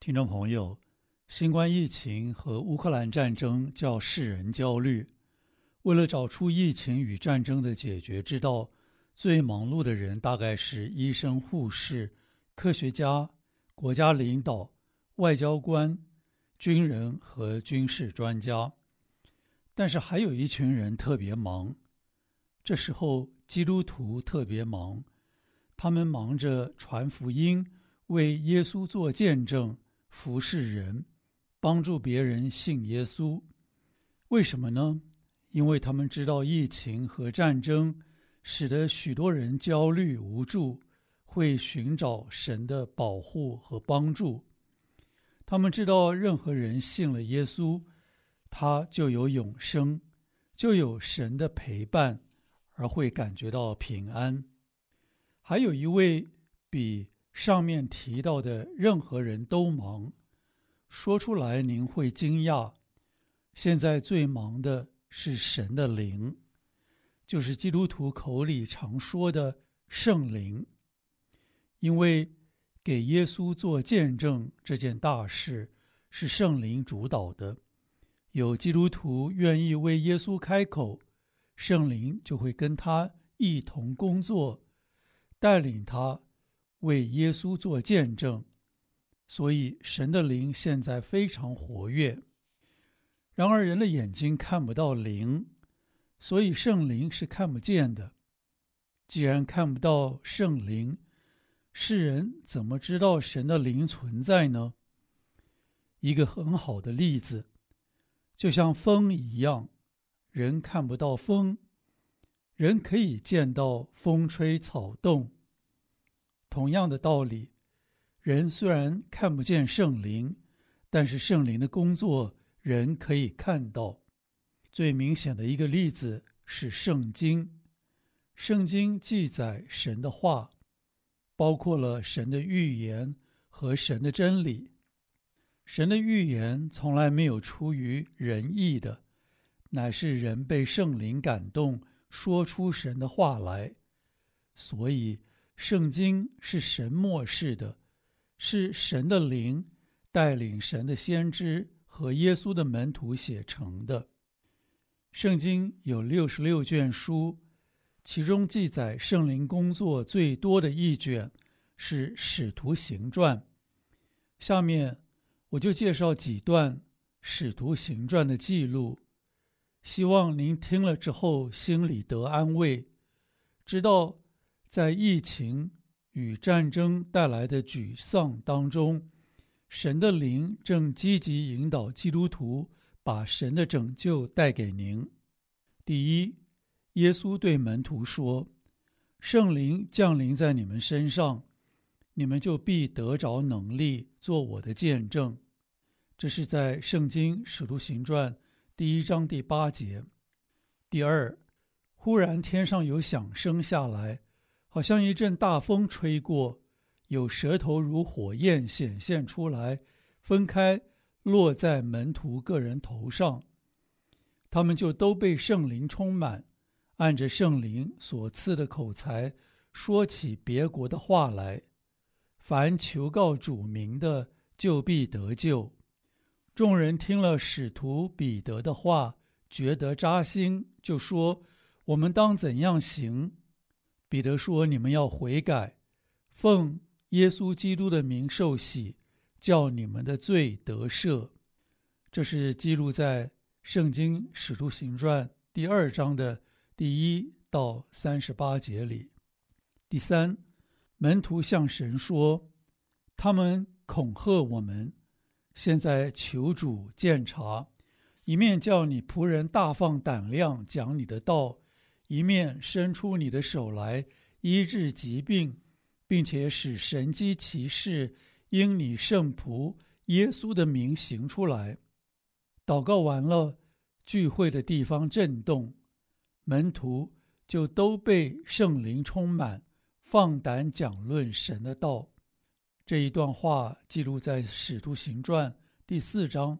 听众朋友，新冠疫情和乌克兰战争叫世人焦虑。为了找出疫情与战争的解决之道，最忙碌的人大概是医生、护士、科学家、国家领导、外交官、军人和军事专家。但是还有一群人特别忙，这时候基督徒特别忙，他们忙着传福音，为耶稣做见证，服侍人，帮助别人信耶稣。为什么呢？因为他们知道疫情和战争使得许多人焦虑无助，会寻找神的保护和帮助。他们知道任何人信了耶稣，他就有永生，就有神的陪伴，而会感觉到平安。还有一位比上面提到的任何人都忙，说出来您会惊讶。现在最忙的是神的灵，就是基督徒口里常说的圣灵。因为给耶稣做见证这件大事是圣灵主导的，有基督徒愿意为耶稣开口，圣灵就会跟他一同工作，带领他为耶稣做见证。所以神的灵现在非常活跃。然而人的眼睛看不到灵，所以圣灵是看不见的。既然看不到圣灵，世人怎么知道神的灵存在呢？一个很好的例子，就像风一样，人看不到风，人可以见到风吹草动。同样的道理，人虽然看不见圣灵，但是圣灵的工作人可以看到。最明显的一个例子是圣经。圣经记载神的话，包括了神的预言和神的真理。神的预言从来没有出于人意的，乃是人被圣灵感动，说出神的话来。所以圣经是神默示的，是神的灵带领神的先知和耶稣的门徒写成的。圣经有66卷书，其中记载圣灵工作最多的一卷是使徒行传。下面我就介绍几段使徒行传的记录，希望您听了之后心里得安慰，知道在疫情与战争带来的沮丧当中，神的灵正积极引导基督徒把神的拯救带给您。第一，耶稣对门徒说，圣灵降临在你们身上，你们就必得着能力做我的见证。这是在圣经使徒行传第1章第8节。第二，忽然天上有响声下来，好像一阵大风吹过，有舌头如火焰显现出来，分开落在门徒个人头上。他们就都被圣灵充满，按着圣灵所赐的口才说起别国的话来。凡求告主名的，就必得救。众人听了使徒彼得的话，觉得扎心，就说，我们当怎样行？彼得说，你们要悔改，奉耶稣基督的名受洗，叫你们的罪得赦。这是记录在圣经使徒行传第2章的第1到38节里。第三，门徒向神说，他们恐吓我们，现在求主鉴察，一面叫你仆人大放胆量讲你的道，一面伸出你的手来医治疾病，并且使神迹奇事因你圣仆耶稣的名行出来。祷告完了，聚会的地方震动，门徒就都被圣灵充满，放胆讲论神的道。这一段话记录在使徒行传第4章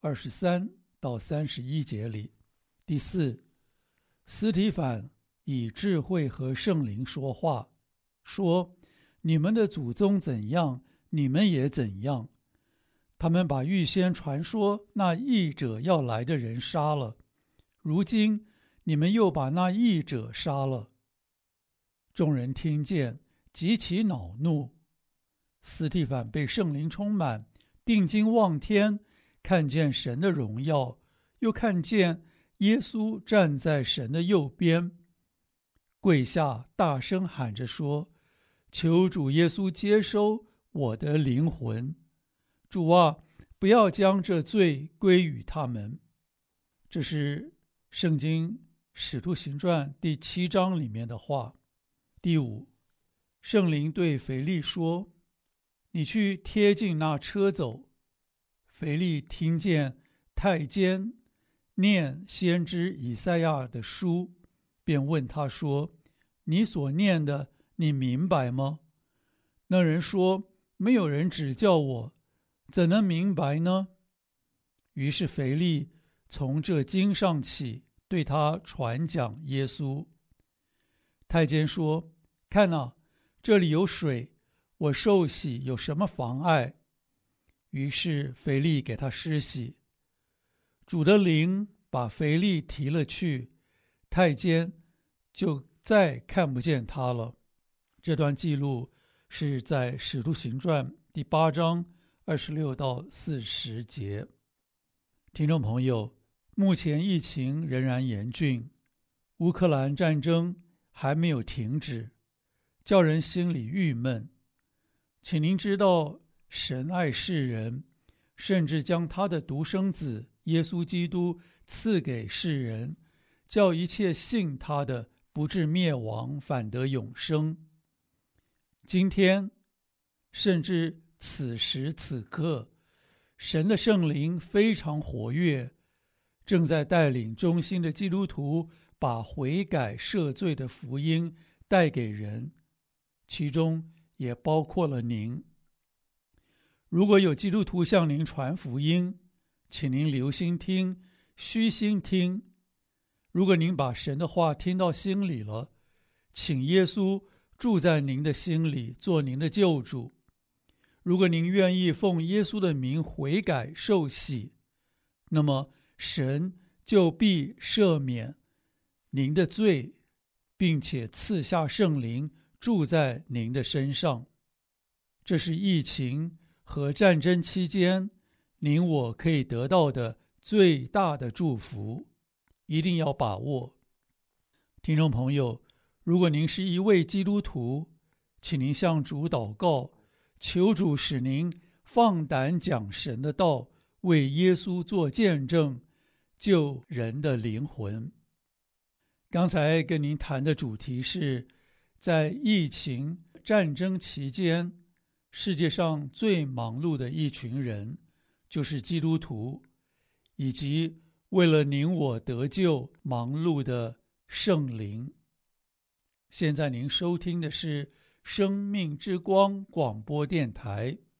23到31节里。第四，司提反以智慧和圣灵说话，说，你们的祖宗怎样，你们也怎样。 他们把预先传说那义者要来的人杀了，如今你们又把那义者杀了。众人听见，极其恼怒。司提反被圣灵充满，定睛望天，看见神的荣耀，又看见耶稣站在神的右边，跪下大声喊着说：求主耶稣接收我的灵魂。主啊，不要将这罪归于他们。这是圣经使徒行传第7章里面的话。第5，圣灵对腓利说：你去贴近那车走。腓利听见太监念先知以赛亚的书，便问他说：你所念的，你明白吗？那人说：没有人指教我，怎能明白呢？于是腓利从这经上起，对他传讲耶稣。太监说：看哪，这里有水，我受洗有什么妨碍？于是腓利给他施洗。主的灵把腓利提了去，太监就再看不见他了。这段记录是在使徒行传第8章26到40节。听众朋友，目前疫情仍然严峻，乌克兰战争还没有停止，叫人心里郁闷。请您知道，神爱世人，甚至将他的独生子耶稣基督赐给世人，叫一切信他的不至灭亡，反得永生。今天，甚至此时此刻，神的圣灵非常活跃，正在带领忠心的基督徒把悔改赦罪的福音带给人，其中也包括了您。如果有基督徒向您传福音，请您留心听，虚心听。如果您把神的话听到心里了，请耶稣住在您的心里，做您的救主。如果您愿意奉耶稣的名悔改受洗，那么神就必赦免您的罪，并且赐下圣灵住在您的身上。这是疫情和战争期间您我可以得到的最大的祝福，一定要把握。听众朋友，如果您是一位基督徒，请您向主祷告，求主使您放胆讲神的道，为耶稣做见证，救人的灵魂。刚才跟您谈的主题是，在疫情战争期间，世界上最忙碌的一群人就是基督徒，以及为了您我得救忙碌的圣灵。现在您收听的是生命之光广播电台，